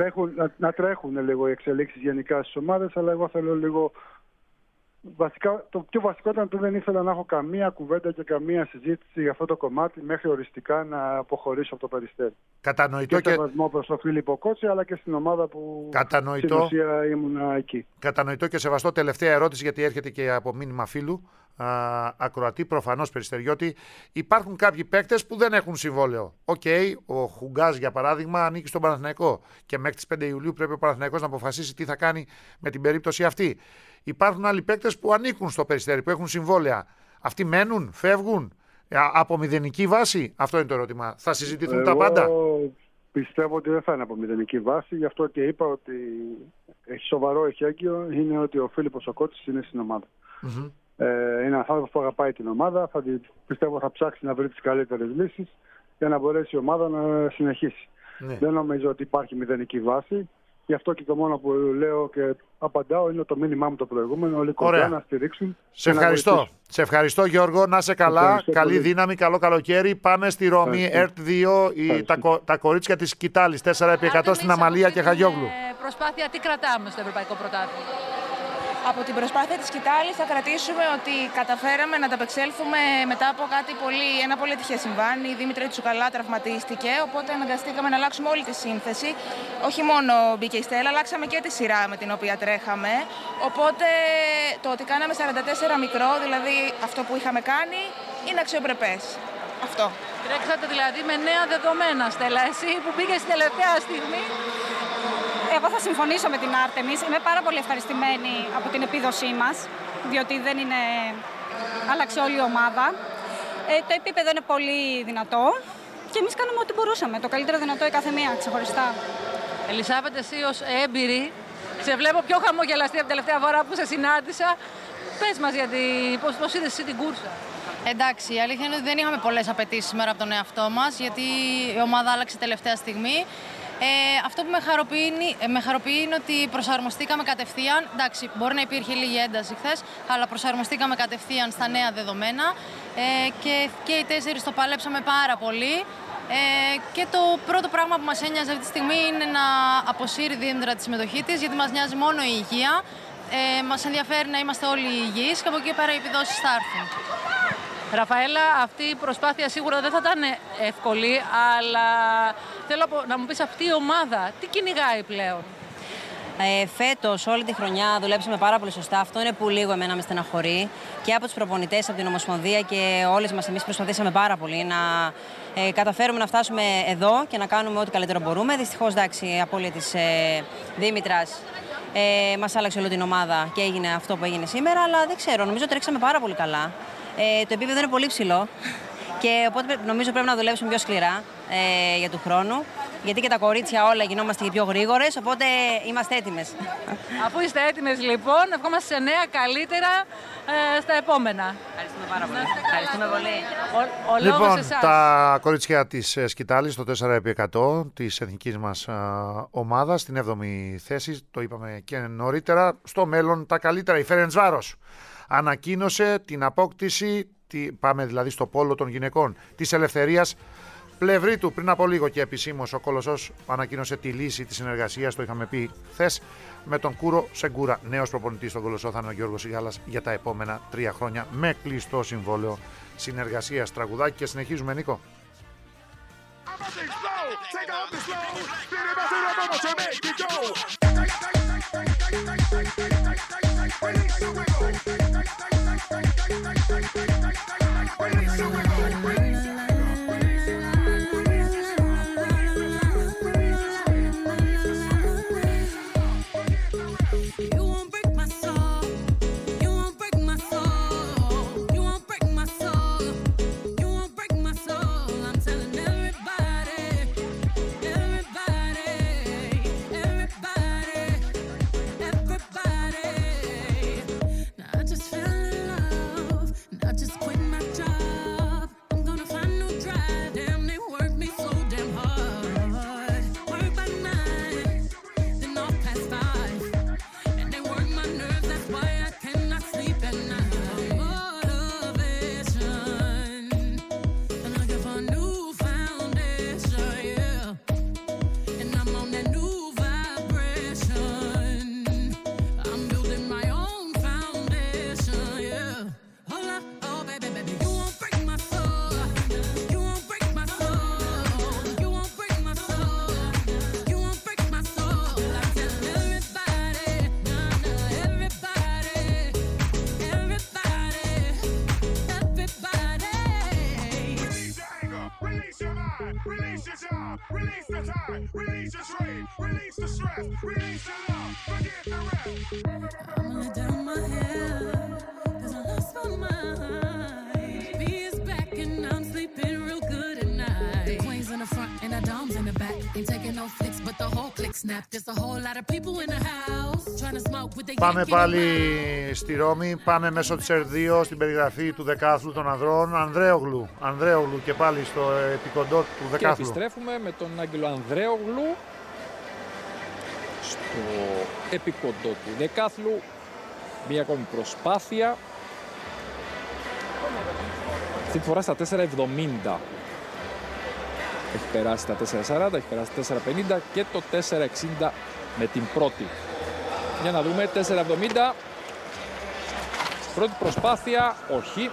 Να τρέχουν λίγο οι εξελίξεις γενικά στις ομάδες, αλλά εγώ θέλω λίγο... Βασικά, το πιο βασικό ήταν ότι δεν ήθελα να έχω καμία κουβέντα και καμία συζήτηση για αυτό το κομμάτι μέχρι οριστικά να αποχωρήσω από το Περιστέρι. Κατανοητό και σεβασμό προς τον Φίλιππο Κότση, αλλά και στην ομάδα που στην ουσία ήμουν εκεί. Κατανοητό και σεβαστό. Τελευταία ερώτηση, γιατί έρχεται και από μήνυμα φίλου. Ακροατή, προφανώς Περιστεριώτη. Υπάρχουν κάποιοι παίκτες που δεν έχουν συμβόλαιο. Ο Χουγκάς, για παράδειγμα, ανήκει στον Παναθηναϊκό και μέχρι τις 5 Ιουλίου πρέπει ο Παναθηναϊκός να αποφασίσει τι θα κάνει με την περίπτωση αυτή. Υπάρχουν άλλοι παίκτες που ανήκουν στο Περιστέρι, που έχουν συμβόλαια. Αυτοί μένουν, φεύγουν από μηδενική βάση? Αυτό είναι το ερώτημα. Θα συζητηθούν τα πάντα? Πιστεύω ότι δεν θα είναι από μηδενική βάση. Γι' αυτό και είπα ότι σοβαρό εχέγγυο είναι ότι ο Φίλιππος ο Κότσης είναι στην ομάδα. Είναι ένα άνθρωπος που αγαπάει την ομάδα. Πιστεύω θα ψάξει να βρει τις καλύτερες λύσεις για να μπορέσει η ομάδα να συνεχίσει. Δεν νομίζω ότι υπάρχει μηδενική βάση. Γι' αυτό και το μόνο που λέω και απαντάω είναι το μήνυμά μου το προηγούμενο. Όλοι κοντά να στηρίξουν. Σε ευχαριστώ, Γιώργο. Να είσαι καλά. Καλή δύναμη, καλό καλοκαίρι. Πάμε στη Ρώμη. ΕΡΤ2, τα κορίτσια της Κιτάλης. 4x100 στην Αμαλία και Χαγιόγλου. Προσπάθεια, τι κρατάμε στο Ευρωπαϊκό Πρωτάθλημα? Από την προσπάθεια της Κιτάλης θα κρατήσουμε ότι καταφέραμε να ανταπεξέλθουμε μετά από ένα πολύ ατυχές συμβάν. Η Δήμητρα Τσουκαλά τραυματίστηκε, οπότε αναγκαστήκαμε να αλλάξουμε όλη τη σύνθεση. Όχι μόνο μπήκε η Στέλλα, αλλάξαμε και τη σειρά με την οποία τρέχαμε. Οπότε το ότι κάναμε 44 μικρό, δηλαδή αυτό που είχαμε κάνει, είναι αξιοπρεπές. Αυτό. Τρέξατε δηλαδή με νέα δεδομένα, Στέλλα. Εσύ που πήγε στην τελευταία στιγμή. Εγώ θα συμφωνήσω με την Άρτεμις. Είμαι πάρα πολύ ευχαριστημένη από την επίδοσή μας, διότι δεν είναι... άλλαξε όλη η ομάδα. Το επίπεδο είναι πολύ δυνατό και εμείς κάναμε ό,τι μπορούσαμε. Το καλύτερο δυνατό η κάθε μία, ξεχωριστά. Ελισάβετ, εσύ ως έμπειρη, σε βλέπω πιο χαμογελαστή από την τελευταία φορά που σε συνάντησα. Πες μας γιατί, πώς είδες εσύ την κούρσα? Εντάξει, η αλήθεια είναι ότι δεν είχαμε πολλές απαιτήσεις σήμερα από τον εαυτό μας, γιατί η ομάδα άλλαξε τελευταία στιγμή. Αυτό που με χαροποιεί είναι ότι προσαρμοστήκαμε κατευθείαν. Εντάξει, μπορεί να υπήρχε λίγη ένταση χθες, αλλά προσαρμοστήκαμε κατευθείαν στα νέα δεδομένα και οι 4 το παλέψαμε πάρα πολύ. Και το πρώτο πράγμα που μας ένοιαζε αυτή τη στιγμή είναι να αποσύρει η Δήμητρα τη συμμετοχή της, γιατί μας νοιάζει μόνο η υγεία. Μας ενδιαφέρει να είμαστε όλοι υγιείς και από εκεί πέρα οι επιδόσεις θα έρθουν. Ραφαέλα, αυτή η προσπάθεια σίγουρα δεν θα ήταν εύκολη, αλλά θέλω να μου πεις αυτή η ομάδα τι κυνηγάει πλέον? Φέτος, όλη τη χρονιά δουλέψαμε πάρα πολύ σωστά. Αυτό είναι που λίγο εμένα με στεναχωρεί. Και από τους προπονητές, από την Ομοσπονδία και όλες μας εμείς προσπαθήσαμε πάρα πολύ να καταφέρουμε να φτάσουμε εδώ και να κάνουμε ό,τι καλύτερο μπορούμε. Δυστυχώς, εντάξει, η απώλεια της Δήμητρας μας άλλαξε όλη την ομάδα και έγινε αυτό που έγινε σήμερα. Αλλά δεν ξέρω, νομίζω τρέξαμε πάρα πολύ καλά. Το επίπεδο είναι πολύ ψηλό. Και οπότε νομίζω πρέπει να δουλέψουμε πιο σκληρά για του χρόνου. Γιατί και τα κορίτσια όλα γινόμαστε και πιο γρήγορες, οπότε είμαστε έτοιμες. Αφού είστε έτοιμες λοιπόν, ευχόμαστε σε νέα καλύτερα στα επόμενα. Ευχαριστούμε πάρα πολύ. Ευχαριστούμε πολύ. Λοιπόν, τα κορίτσια της σκητάλης, το 4x100 της εθνικής μας ομάδας, στην 7η θέση, το είπαμε και νωρίτερα. Στο μέλλον τα καλύτερα, η Φερεντσβάρος ανακοίνωσε την απόκτηση, πάμε δηλαδή στο πόλο των γυναικών, της Ελευθερίας Πλευρίτου. Πριν από λίγο και επισήμως ο Κολοσσός ανακοίνωσε τη λύση της συνεργασίας, το είχαμε πει χθες, με τον Κούρο Σεγκούρα. Νέος προπονητής στον Κολοσσό θα είναι ο Γιώργος Σιγάλας για τα επόμενα 3 χρόνια με κλειστό συμβόλαιο συνεργασίας. Τραγουδάκι και συνεχίζουμε, Νίκο. Πάμε πάλι στη Ρώμη, πάμε μέσω της R2 στην περιγραφή του δεκάθλου των ανδρών. Ανδρέογλου και πάλι στο επικοντό του δεκάθλου. Και επιστρέφουμε με τον Άγγελο Ανδρέογλου στο επικοντό του δεκάθλου. Μία ακόμη προσπάθεια. Αυτή τη φορά στα 4.70. Έχει περάσει τα 4.40, έχει περάσει τα 4.50 και το 4.60 με την πρώτη. Για να δούμε, 4.70. Πρώτη προσπάθεια, όχι.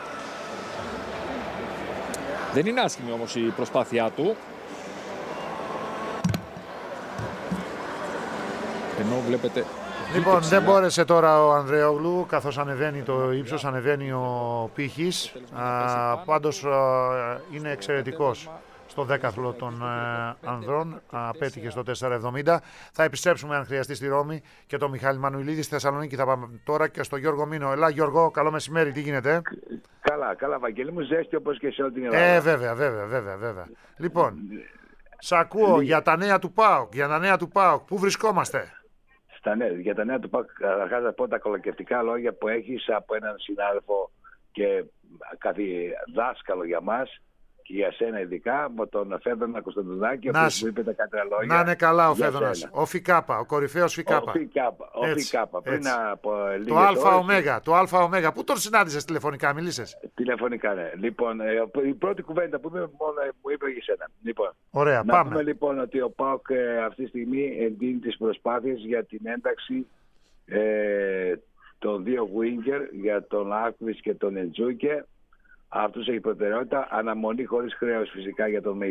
Δεν είναι άσχημη όμως η προσπάθειά του. Ενώ βλέπετε... Λοιπόν, δεν μπόρεσε τώρα ο Ανδρέογλου, καθώς ανεβαίνει το ύψος, ανεβαίνει ο πύχης. Πάντως είναι εξαιρετικός στο δέκαθλο των ανδρών, πέτυχε στο 4.70. Θα επιστρέψουμε αν χρειαστεί στη Ρώμη και τον Μιχάλη Μανουηλίδη στη Θεσσαλονίκη. Θα πάμε τώρα και στο Γιώργο Μήνο. Ελά Γιώργο, καλό μεσημέρι, τι γίνεται? Καλά Βαγγέλη μου, ζέστη όπως και σε όλη την Ελλάδα. Βέβαια. Λοιπόν, σ' ακούω για τα νέα του ΠΑΟΚ, πού βρισκόμαστε? Για τα νέα του ΠΑΟΚ, καταρχάς να πω τα κολακευτικά λόγια που έχεις από έναν συνάδελφο και δάσκαλο για μας και για σένα ειδικά, από τον Φέδωνα Κωνσταντινάκη, ο οποίος μου είπε τα καλύτερα λόγια. Να είναι καλά ο Φέδωνας, ο Φικάπα, ο κορυφαίος Φικάπα. Ο Φικάπα, πριν από λίγες ώρες. Το ΑΟ. Πού τον συνάντησες τηλεφωνικά, μίλησες? Τηλεφωνικά, ναι. Λοιπόν, η πρώτη κουβέντα που μου είπε για σένα. Λοιπόν, ωραία, πάμε. Να πούμε λοιπόν ότι ο ΠΑΟΚ αυτή τη στιγμή εντείνει τις προσπάθειες για την ένταξη των δύο Winger, για τον Άκβης και τον Εντζούκε. Αυτούς έχει προτεραιότητα, αναμονή χωρίς χρέος φυσικά για τον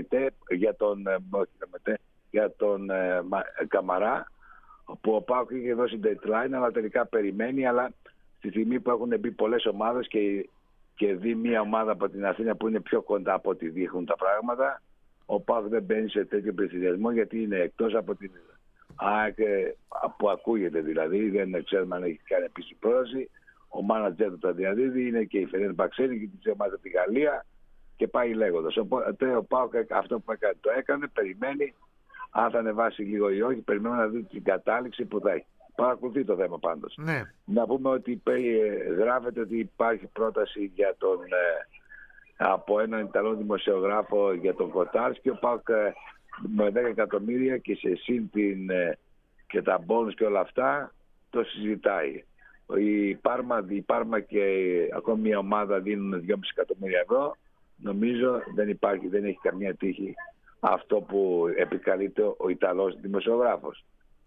για τον Καμαρά, που ο ΠΑΟΚ είχε δώσει deadline, αλλά τελικά περιμένει, αλλά στη στιγμή που έχουν μπει πολλές ομάδες και δει μια ομάδα από την Αθήνα που είναι πιο κοντά από ό,τι δείχνουν τα πράγματα, ο ΠΑΟΚ δεν μπαίνει σε τέτοιο πληθυσμό γιατί είναι εκτός από την ΑΕΚ που ακούγεται, δηλαδή δεν ξέρουμε αν έχει κάνει επίσημη πρόταση. Ο μάνατζερ του τα διαδίδει, είναι και η Φερέντσβαρος και τη ομάδα από τη Γαλλία. και πάει λέγοντας. Οπότε ο ΠΑΟΚ αυτό που έκανε, το έκανε, περιμένει αν θα ανεβάσει λίγο ή όχι, περιμένουμε να δει την κατάληξη που θα έχει. Παρακολουθεί το θέμα πάντως. Ναι. Να πούμε ότι γράφεται ότι υπάρχει πρόταση για από έναν Ιταλό δημοσιογράφο για τον Κοτάρς και ο ΠΑΟΚ με 10 εκατομμύρια και σε συν και τα μπόνους και όλα αυτά το συζητάει. Η Πάρμα και ακόμη μια ομάδα δίνουν 2,5 εκατομμύρια ευρώ. Νομίζω δεν έχει καμία τύχη αυτό που επικαλείται ο Ιταλός δημοσιογράφος.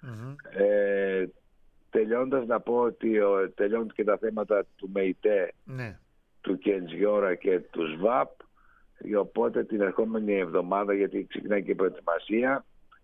Τελειώντας να πω ότι τελειώνουν και τα θέματα του ΜΕΙΤΕ, του Κεντζιόρα και του ΣΒΑΠ, οπότε την ερχόμενη εβδομάδα, γιατί ξεκινάει και η προετοιμασία,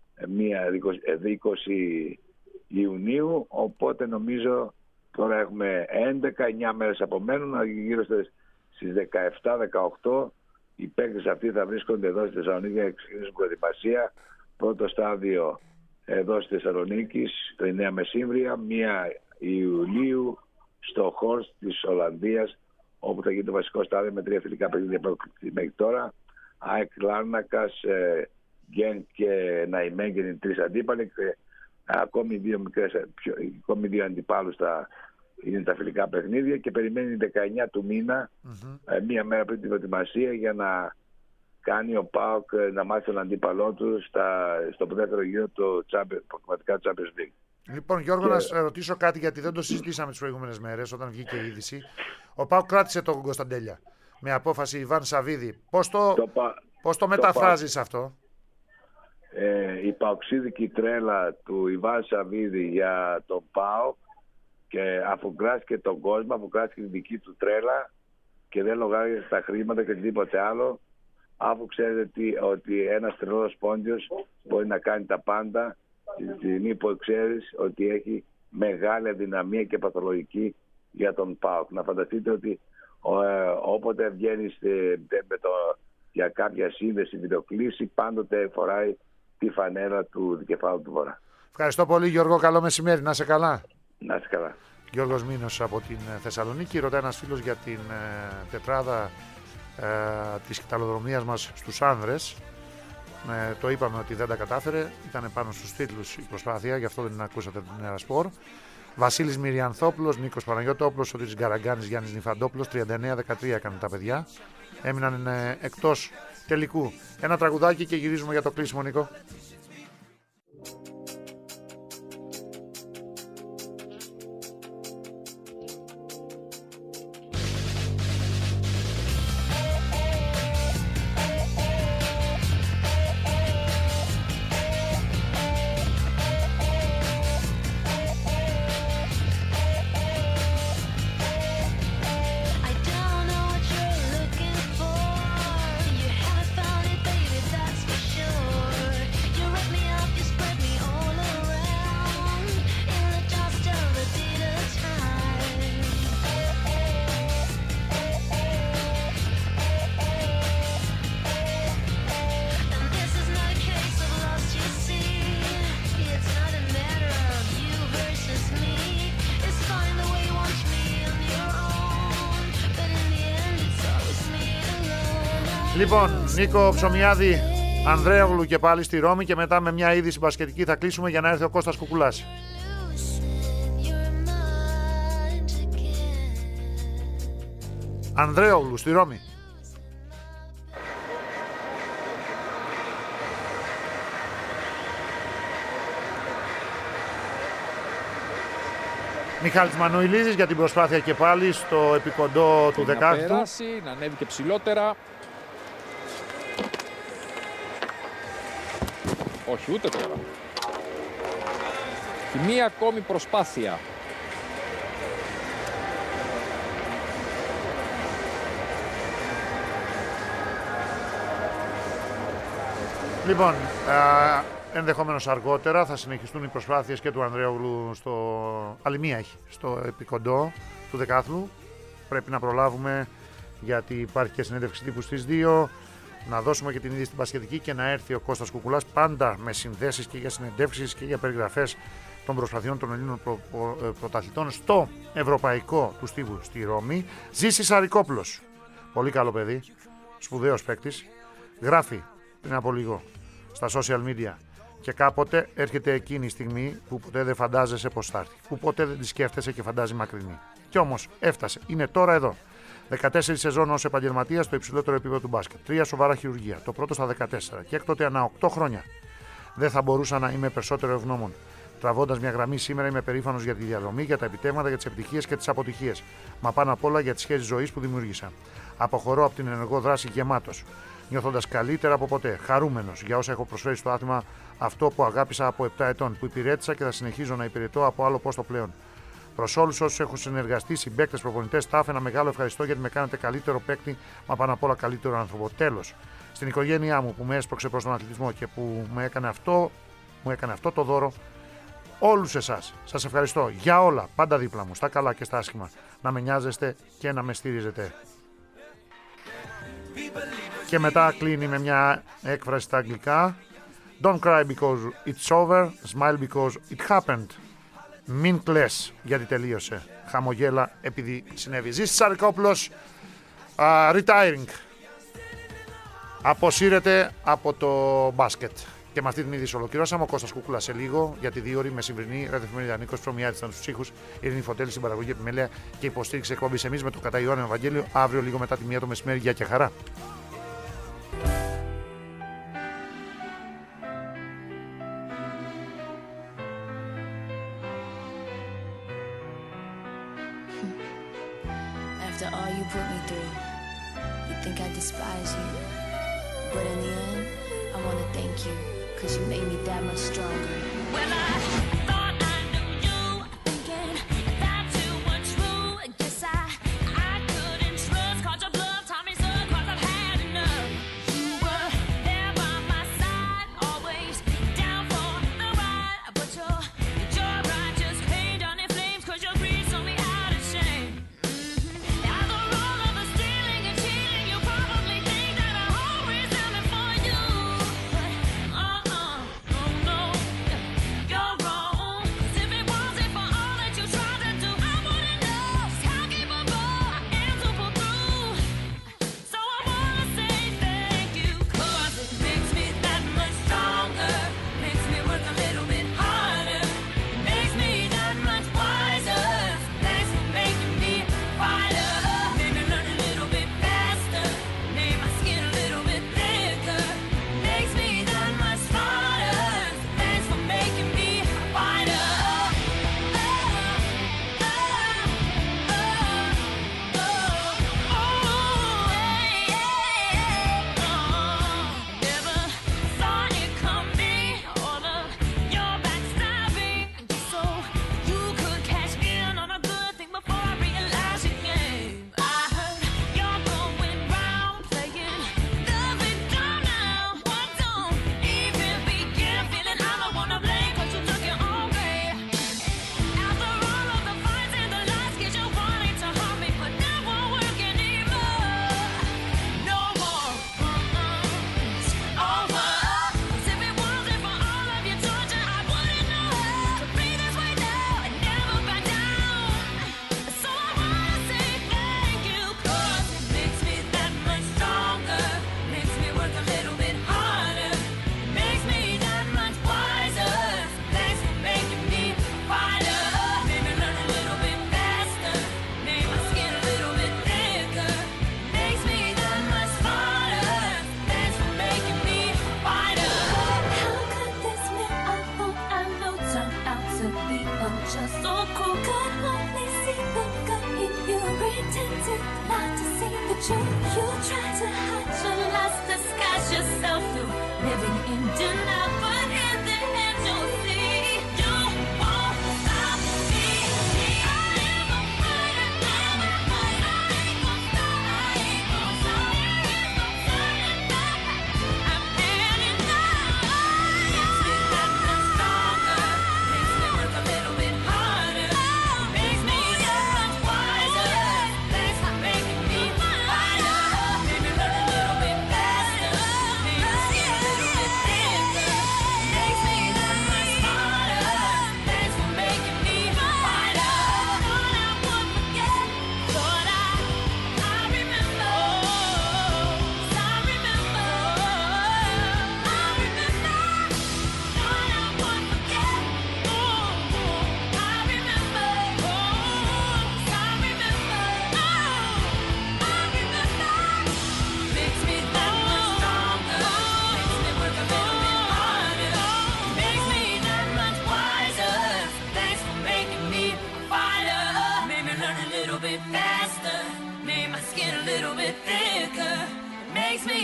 20 Ιουνίου, οπότε νομίζω τώρα έχουμε 11-9 μέρες απομένουν, γύρω στις 17-18 οι παίκτες αυτοί θα βρίσκονται εδώ στη Θεσσαλονίκη για να ξεκινήσουν προετοιμασία. Πρώτο στάδιο εδώ στη Θεσσαλονίκη, το 9 μεσήμβρια, 1 Ιουλίου στο Χόρστ της Ολλανδίας, όπου θα γίνει το βασικό στάδιο με 3 φιλικά παιχνίδια μέχρι τώρα. ΑΕΚ Λάρνακας, Γκεν και Ναϊμέγγεν, 3 αντίπαλοι και ακόμη 2 αντιπάλους είναι τα φιλικά παιχνίδια και περιμένει 19 του μήνα, μία μέρα πριν την προετοιμασία, για να κάνει ο ΠΑΟΚ να μάθει τον αντίπαλό του στο δεύτερο γύρο του προκριματικά Champions League. Λοιπόν, Γιώργο, να σε ρωτήσω κάτι, γιατί δεν το συζητήσαμε τις προηγούμενες μέρες όταν βγήκε η είδηση. Ο ΠΑΟΚ κράτησε τον Κωνσταντέλια με απόφαση Ιβάν Σαββίδη. Πώς το μεταφράζεις αυτό? Η παοξίδικη τρέλα του Ιβάν Σαββίδη για τον ΠΑΟΚ, και αφού κράτηκε τον κόσμο, αφού κράτηκε την δική του τρέλα και δεν λογάριζε τα χρήματα και τίποτε άλλο, αφού ξέρετε ότι ένας τρελός πόντιος μπορεί να κάνει τα πάντα τη στιγμή που ξέρεις ότι έχει μεγάλη αδυναμία και παθολογική για τον ΠΑΟΚ. Να φανταστείτε ότι όποτε βγαίνει για κάποια σύνδεση, βιντεοκλήση, πάντοτε φοράει τη φανέλα του δικεφάλου του Βορρά. Ευχαριστώ πολύ, Γιώργο. Καλό μεσημέρι. Να είσαι καλά. Να είσαι καλά. Γιώργος Μήνος από την Θεσσαλονίκη. Ρωτάει ένας φίλος για την τετράδα της κυταλοδρομίας μας στους άνδρες. Το είπαμε ότι δεν τα κατάφερε. Ήταν πάνω στους τίτλους η προσπάθεια, γι' αυτό δεν ακούσατε την Ερασπορ. Βασίλης Μυριανθόπουλος, Νίκος Παναγιώτοπουλος, Σωτήρης Γκαραγκάνης, Γιάννης Νιφαντόπουλος. 39-13 έκαναν τα παιδιά. Έμειναν εκτός τελικού. Ένα τραγουδάκι και γυρίζουμε για το κλείσιμο, Νίκο. Λοιπόν, Νίκο Ψωμιάδη, Ανδρέογλου και πάλι στη Ρώμη και μετά με μια είδηση μπασκετική θα κλείσουμε για να έρθει ο Κώστας Κουκουλάς. Ανδρέογλου στη Ρώμη. Μιχάλης Μανουηλίδης για την προσπάθεια και πάλι στο επικοντό του δεκάθλου. Να περάσει, να ανέβει και ψηλότερα. Όχι, ούτε τώρα. Και μία ακόμη προσπάθεια. Λοιπόν, ενδεχομένως αργότερα θα συνεχιστούν οι προσπάθειες και του Ανδρέογλου άλλη μία έχει, στο επικοντό του δεκάθλου. Πρέπει να προλάβουμε γιατί υπάρχει και συνέντευξη τύπου στις 2. Να δώσουμε και την είδηση στην μπασκετική και να έρθει ο Κώστας Κουκουλάς, πάντα με συνδέσεις και για συνεντεύξεις και για περιγραφές των προσπαθειών των Ελλήνων πρωταθλητών στο ευρωπαϊκό του στίβου στη Ρώμη. Ζήσης Αρικόπουλος, πολύ καλό παιδί, σπουδαίος παίκτης, γράφει πριν από λίγο στα social media και κάποτε έρχεται εκείνη η στιγμή που ποτέ δεν φαντάζεσαι πως θα έρθει, που ποτέ δεν τη σκέφτεσαι και φαντάζει μακρινή. Κι όμως έφτασε, είναι τώρα εδώ. 14 σεζόν ως επαγγελματίας στο υψηλότερο επίπεδο του μπάσκετ. 3 σοβαρά χειρουργία, το πρώτο στα 14 και έκτοτε ανά 8 χρόνια. Δεν θα μπορούσα να είμαι περισσότερο ευγνώμων. Τραβώντας μια γραμμή σήμερα, είμαι περήφανος για τη διαδρομή, για τα επιτεύγματα, για τις επιτυχίες και τις αποτυχίες. Μα πάνω απ' όλα για τις σχέσεις ζωής που δημιούργησα. Αποχωρώ από την ενεργό δράση γεμάτος, νιώθοντας καλύτερα από ποτέ, χαρούμενος για όσα έχω προσφέρει στο άθλημα, αυτό που αγάπησα από 7 ετών, που υπηρέτησα και θα συνεχίζω να υπηρετώ από άλλο πόστο πλέον. Προς όλους όσους έχω συνεργαστεί, συμπαίκτες, προπονητές, staff, ένα μεγάλο ευχαριστώ γιατί με κάνετε καλύτερο παίκτη, μα πάνω απ' όλα καλύτερο άνθρωπο. Τέλος, στην οικογένειά μου που με έσπρωξε προς τον αθλητισμό και που μου έκανε αυτό το δώρο, όλους εσάς, σας ευχαριστώ για όλα, πάντα δίπλα μου, στα καλά και στα άσχημα, να με νοιάζεστε και να με στηρίζετε. Και μετά κλείνει με μια έκφραση στα αγγλικά. Don't cry because it's over, smile because it happened. Μην κλαις γιατί τελείωσε. Χαμογέλα επειδή συνέβη. Ζήσης Σαρικόπουλος, retiring. Αποσύρεται από το μπάσκετ. Και με αυτή την είδηση ολοκληρώσαμε. Ο Κώστας Κούκουλα σε λίγο για τη 2ωρη μεσημβρινή ραδιοφωνία Νίκος Προμιάδης ήταν στους ψύχους. Ειρήνη Φωτέλη στην παραγωγή επιμέλεια και υποστήριξη εκπομπής. Εμείς με το κατά Ιωάννη Ευαγγέλιο αύριο λίγο μετά τη 1 το μεσημέρι. Γεια και χαρά. After all you put me through, you think I despise you. But in the end, I want to thank you, because you made me that much stronger. Well, I thought I knew you, thinking that you were true. Guess I couldn't trust, caught your bluff, taught me so, cause I've had enough. You were there by my side, always down for the ride. But your ride just came down in flames, cause your greed sold me out of shame. You try to hide your lost, disguise yourself through living in denial, but in the end you'll see you won't stop me. I am a fighter, I'm a fighter. I ain't gon' stop, I ain't gon' stop, I ain't gon' turn back. I'm heading out. Makes me that much stronger, makes me work a little bit harder, makes me that much wiser. Thanks for making me fighter. Maybe learn a little bit faster, maybe see a little bit thicker.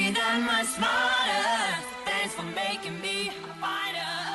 that much smarter. Thanks for making me a fighter.